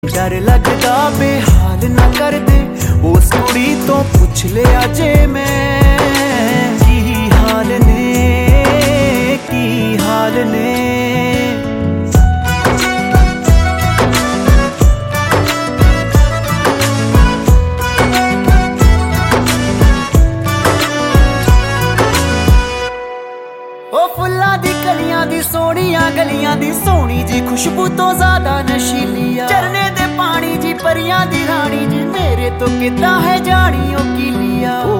डर लगदा बेहाल ना कर दे उस कुड़ी तो पुछ लिया जे मैं की हाल ने ओ फुल्लां दी कलियां दी सोहणियां गलियां दी सोहनी जी खुशबू तो ज्यादा नशीली आ झरने दे पानी जी परियां दी रानी जी मेरे तो किदा है जानी ओ की लिया।